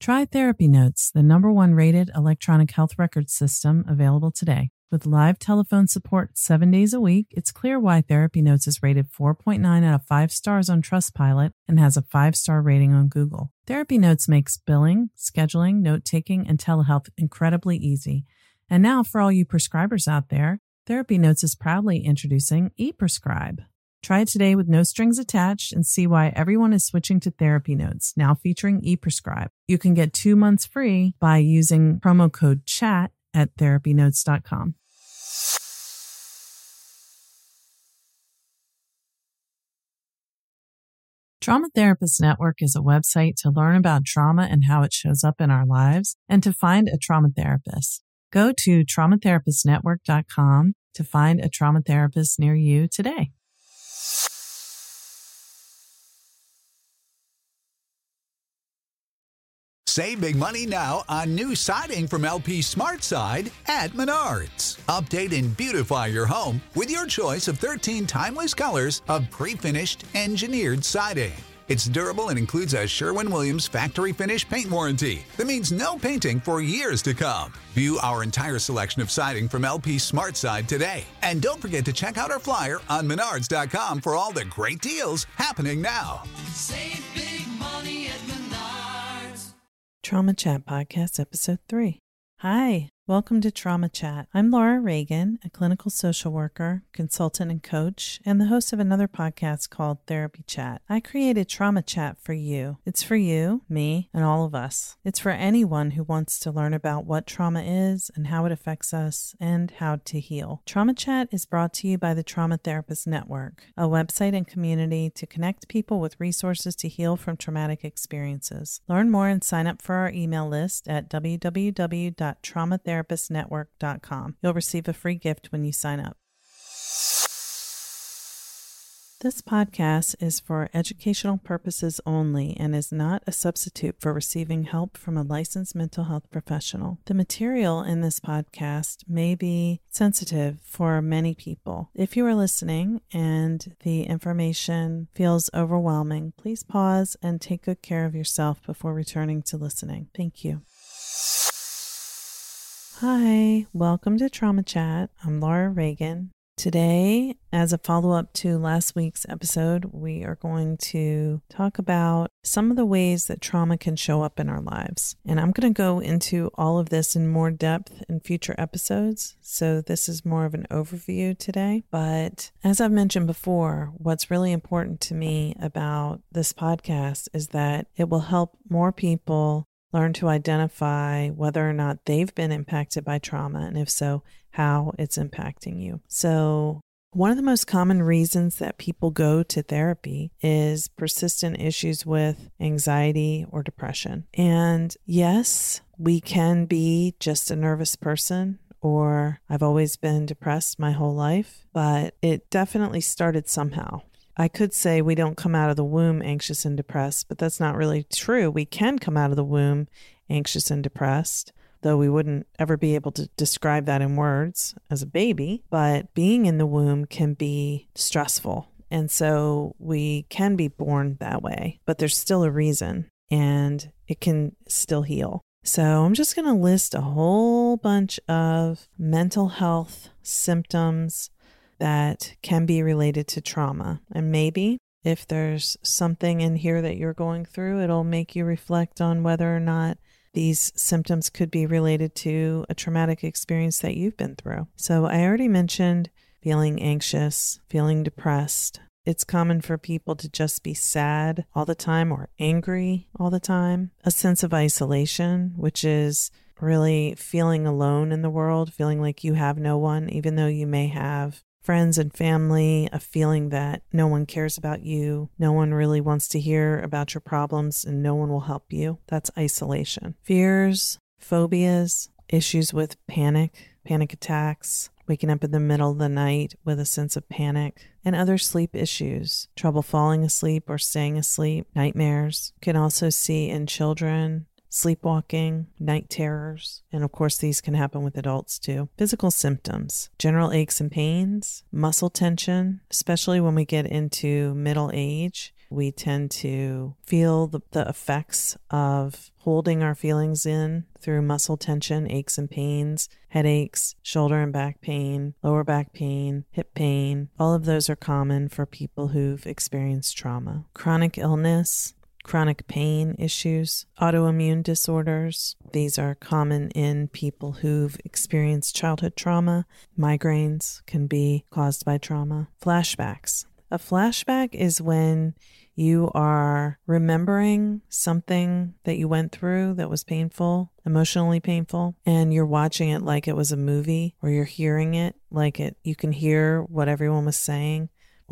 Try Therapy Notes, the #1 rated electronic health record system available today. With live telephone support 7 days a week, it's clear why Therapy Notes is rated 4.9 out of 5 stars on Trustpilot and has a 5-star rating on Google. Therapy Notes makes billing, scheduling, note-taking, and telehealth incredibly easy. And now, for all you prescribers out there, Therapy Notes is proudly introducing ePrescribe. Try it today with no strings attached and see why everyone is switching to Therapy Notes, now featuring ePrescribe. You can get 2 months free by using promo code CHAT at therapynotes.com. Trauma Therapist Network is a website to learn about trauma and how it shows up in our lives and to find a trauma therapist. Go to traumatherapistnetwork.com to find a trauma therapist near you today. Save big money now on new siding from LP SmartSide at Menards. Update and beautify your home with your choice of 13 timeless colors of pre-finished engineered siding. It's durable and includes a Sherwin-Williams factory finish paint warranty that means no painting for years to come. View our entire selection of siding from LP SmartSide today. And don't forget to check out our flyer on Menards.com for all the great deals happening now. Save big money at Menards. Trauma Chat Podcast, Episode 3. Hi, welcome to Trauma Chat. I'm Laura Reagan, a clinical social worker, consultant, and coach, and the host of another podcast called Therapy Chat. I created Trauma Chat for you. It's for you, me, and all of us. It's for anyone who wants to learn about what trauma is and how it affects us and how to heal. Trauma Chat is brought to you by the Trauma Therapist Network, a website and community to connect people with resources to heal from traumatic experiences. Learn more and sign up for our email list at www.traumatherapistnetwork.com. You'll receive a free gift when you sign up. This podcast is for educational purposes only and is not a substitute for receiving help from a licensed mental health professional. The material in this podcast may be sensitive for many people. If you are listening and the information feels overwhelming, please pause and take good care of yourself before returning to listening. Thank you. Hi, welcome to Trauma Chat. I'm Laura Reagan. Today, as a follow-up to last week's episode, we are going to talk about some of the ways that trauma can show up in our lives. And I'm going to go into all of this in more depth in future episodes. So this is more of an overview today. But as I've mentioned before, what's really important to me about this podcast is that it will help more people learn to identify whether or not they've been impacted by trauma, and if so, how it's impacting you. So one of the most common reasons that people go to therapy is persistent issues with anxiety or depression. And yes, we can be just a nervous person, or I've always been depressed my whole life, but it definitely started somehow. I could say we don't come out of the womb anxious and depressed, but that's not really true. We can come out of the womb anxious and depressed, though we wouldn't ever be able to describe that in words as a baby. But being in the womb can be stressful. And so we can be born that way, but there's still a reason and it can still heal. So I'm just going to list a whole bunch of mental health symptoms that can be related to trauma. And maybe if there's something in here that you're going through, it'll make you reflect on whether or not these symptoms could be related to a traumatic experience that you've been through. So I already mentioned feeling anxious, feeling depressed. It's common for people to just be sad all the time or angry all the time. A sense of isolation, which is really feeling alone in the world, feeling like you have no one, even though you may have friends and family, a feeling that no one cares about you, no one really wants to hear about your problems, and no one will help you. That's isolation. Fears, phobias, issues with panic attacks, waking up in the middle of the night with a sense of panic, and other sleep issues, trouble falling asleep or staying asleep, nightmares. You can also see in children sleepwalking, night terrors, and of course these can happen with adults too. Physical symptoms, general aches and pains, muscle tension, especially when we get into middle age. We tend to feel the effects of holding our feelings in through muscle tension, aches and pains, headaches, shoulder and back pain, lower back pain, hip pain. All of those are common for people who've experienced trauma. Chronic illness, chronic pain issues, autoimmune disorders. These are common in people who've experienced childhood trauma. Migraines can be caused by trauma. Flashbacks. A flashback is when you are remembering something that you went through that was painful, emotionally painful, and you're watching it like it was a movie, or you're hearing it like you can hear what everyone was saying,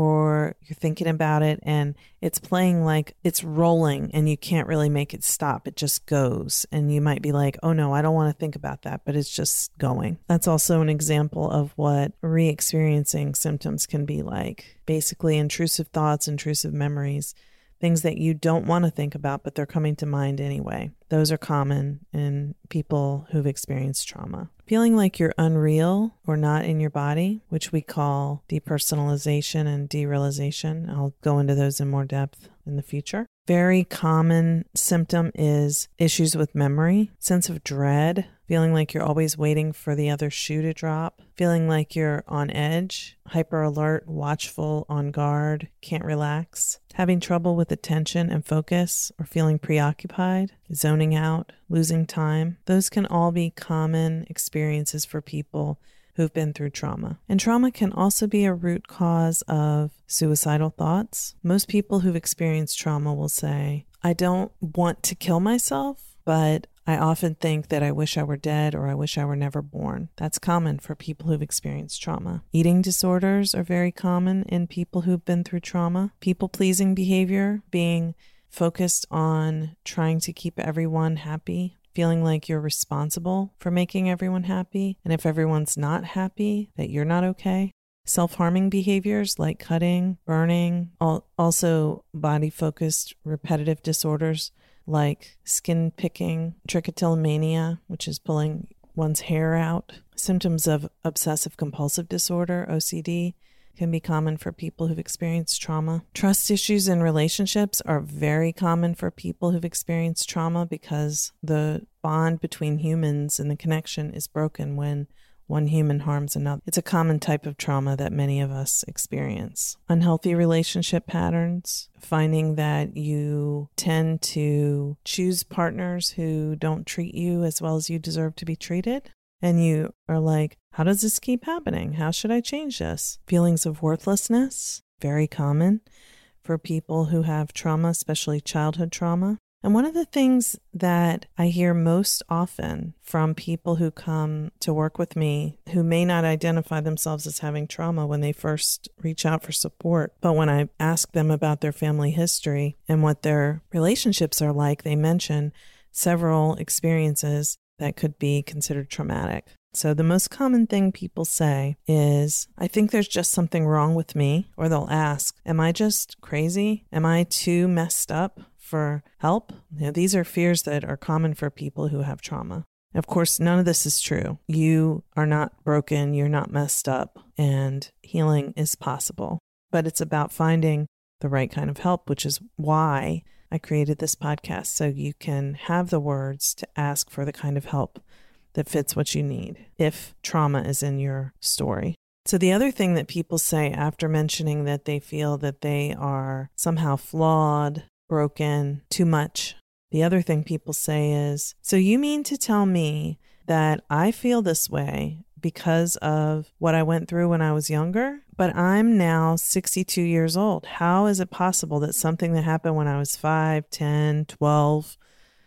or you're thinking about it and it's playing like it's rolling and you can't really make it stop. It just goes. And you might be like, oh no, I don't want to think about that, but it's just going. That's also an example of what re-experiencing symptoms can be like. Basically, intrusive thoughts, intrusive memories, things that you don't want to think about, but they're coming to mind anyway. Those are common in people who've experienced trauma. Feeling like you're unreal or not in your body, which we call depersonalization and derealization. I'll go into those in more depth in the future. Very common symptom is issues with memory, sense of dread, feeling like you're always waiting for the other shoe to drop, feeling like you're on edge, hyper alert, watchful, on guard, can't relax, having trouble with attention and focus or feeling preoccupied, zoning out, losing time. Those can all be common experiences for people who've been through trauma. And trauma can also be a root cause of suicidal thoughts. Most people who've experienced trauma will say, I don't want to kill myself, but I often think that I wish I were dead or I wish I were never born. That's common for people who've experienced trauma. Eating disorders are very common in people who've been through trauma. People-pleasing behavior, being focused on trying to keep everyone happy, feeling like you're responsible for making everyone happy, and if everyone's not happy, that you're not okay. Self-harming behaviors like cutting, burning, also body-focused repetitive disorders like skin picking, trichotillomania, which is pulling one's hair out. Symptoms of obsessive compulsive disorder, OCD, can be common for people who've experienced trauma. Trust issues in relationships are very common for people who've experienced trauma because the bond between humans and the connection is broken when one human harms another. It's a common type of trauma that many of us experience. Unhealthy relationship patterns, finding that you tend to choose partners who don't treat you as well as you deserve to be treated. And you are like, how does this keep happening? How should I change this? Feelings of worthlessness, very common for people who have trauma, especially childhood trauma. And one of the things that I hear most often from people who come to work with me who may not identify themselves as having trauma when they first reach out for support, but when I ask them about their family history and what their relationships are like, they mention several experiences that could be considered traumatic. So the most common thing people say is, I think there's just something wrong with me. Or they'll ask, am I just crazy? Am I too messed up for help? These are fears that are common for people who have trauma. Of course, none of this is true. You are not broken, you're not messed up, and healing is possible. But it's about finding the right kind of help, which is why I created this podcast, so you can have the words to ask for the kind of help that fits what you need if trauma is in your story. So the other thing that people say after mentioning that they feel that they are somehow flawed, broken, too much, the other thing people say is, so you mean to tell me that I feel this way because of what I went through when I was younger, but I'm now 62 years old. How is it possible that something that happened when I was 5, 10, 12,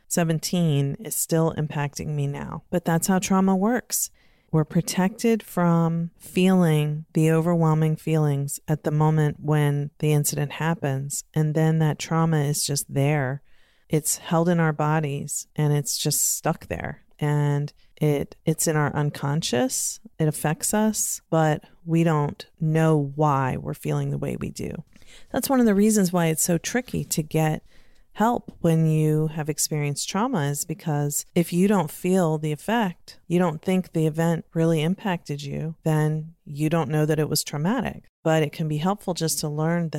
17 is still impacting me now? But that's how trauma works. We're protected from feeling the overwhelming feelings at the moment when the incident happens. And then that trauma is just there. It's held in our bodies and it's just stuck there. And it's in our unconscious. It affects us, but we don't know why we're feeling the way we do. That's one of the reasons why it's so tricky to get help when you have experienced trauma, is because if you don't feel the effect, you don't think the event really impacted you, then you don't know that it was traumatic. But it can be helpful just to learn that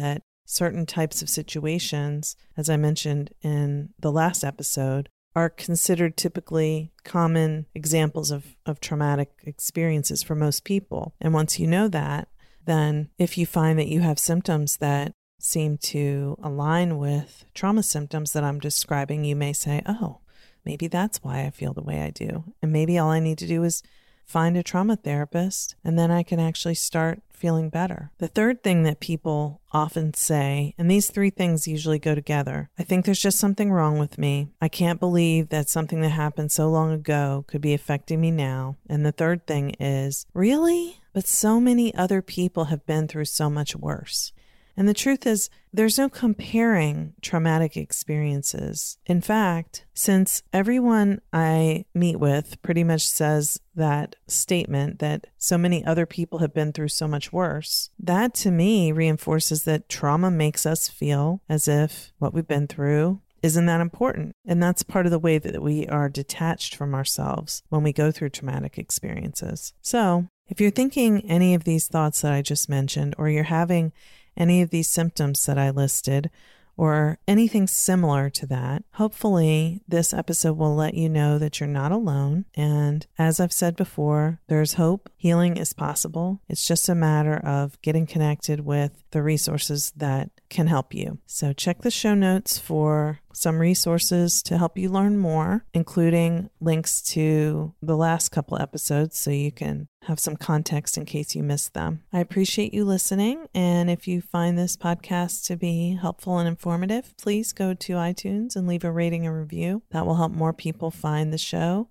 certain types of situations, as I mentioned in the last episode, are considered typically common examples of traumatic experiences for most people. And once you know that, then if you find that you have symptoms that seem to align with trauma symptoms that I'm describing, you may say, oh, maybe that's why I feel the way I do. And maybe all I need to do is find a trauma therapist, and then I can actually start feeling better. The third thing that people often say, and these three things usually go together, I think there's just something wrong with me. I can't believe that something that happened so long ago could be affecting me now. And the third thing is, really? But so many other people have been through so much worse. And the truth is, there's no comparing traumatic experiences. In fact, since everyone I meet with pretty much says that statement that so many other people have been through so much worse, that to me reinforces that trauma makes us feel as if what we've been through isn't that important. And that's part of the way that we are detached from ourselves when we go through traumatic experiences. So if you're thinking any of these thoughts that I just mentioned, or you're having any of these symptoms that I listed, or anything similar to that, hopefully this episode will let you know that you're not alone. And as I've said before, there's hope. Healing is possible. It's just a matter of getting connected with the resources that can help you. So check the show notes for some resources to help you learn more, including links to the last couple episodes so you can have some context in case you missed them. I appreciate you listening. And if you find this podcast to be helpful and informative, please go to iTunes and leave a rating and review. That will help more people find the show.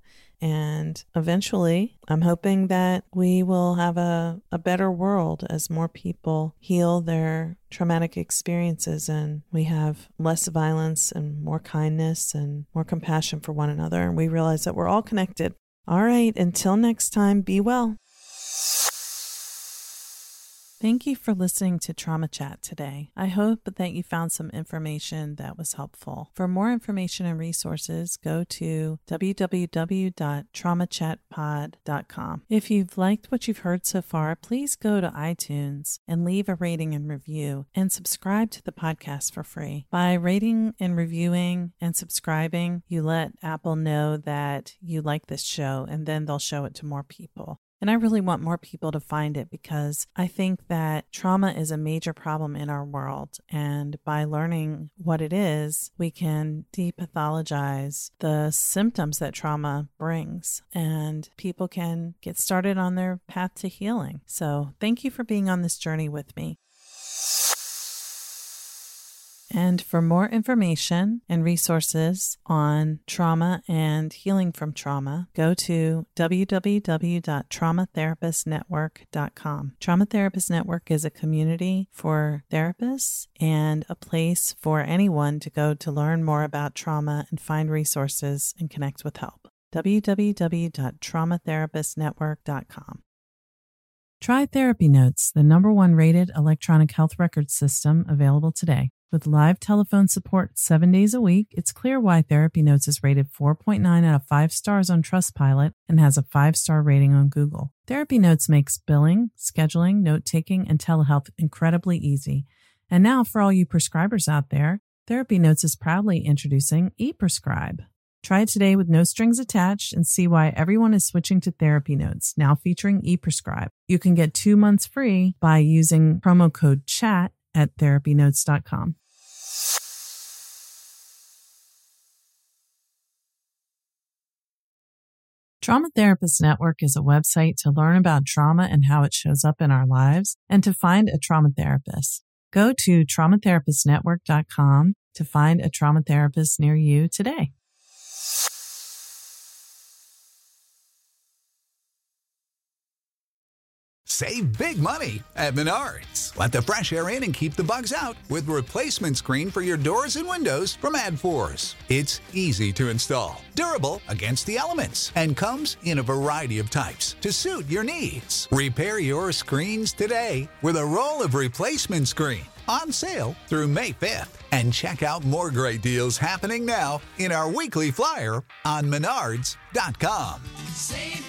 And eventually, I'm hoping that we will have a better world as more people heal their traumatic experiences and we have less violence and more kindness and more compassion for one another. And we realize that we're all connected. All right, until next time, be well. Thank you for listening to Trauma Chat today. I hope that you found some information that was helpful. For more information and resources, go to www.traumachatpod.com. If you've liked what you've heard so far, please go to iTunes and leave a rating and review and subscribe to the podcast for free. By rating and reviewing and subscribing, you let Apple know that you like this show, and then they'll show it to more people. And I really want more people to find it because I think that trauma is a major problem in our world. And by learning what it is, we can depathologize the symptoms that trauma brings, and people can get started on their path to healing. So thank you for being on this journey with me. And for more information and resources on trauma and healing from trauma, go to www.traumatherapistnetwork.com. Trauma Therapist Network is a community for therapists and a place for anyone to go to learn more about trauma and find resources and connect with help. www.traumatherapistnetwork.com. Try Therapy Notes, the #1 rated electronic health record system available today. With live telephone support 7 days a week, it's clear why Therapy Notes is rated 4.9 out of 5 stars on Trustpilot and has a 5-star rating on Google. Therapy Notes makes billing, scheduling, note-taking, and telehealth incredibly easy. And now, for all you prescribers out there, Therapy Notes is proudly introducing ePrescribe. Try it today with no strings attached and see why everyone is switching to Therapy Notes, now featuring ePrescribe. You can get 2 months free by using promo code CHAT at therapynotes.com. Trauma Therapist Network is a website to learn about trauma and how it shows up in our lives and to find a trauma therapist. Go to traumatherapistnetwork.com to find a trauma therapist near you today. Save big money at Menards. Let the fresh air in and keep the bugs out with replacement screen for your doors and windows from AdForce. It's easy to install, durable against the elements, and comes in a variety of types to suit your needs. Repair your screens today with a roll of replacement screen on sale through May 5th. And check out more great deals happening now in our weekly flyer on Menards.com. Save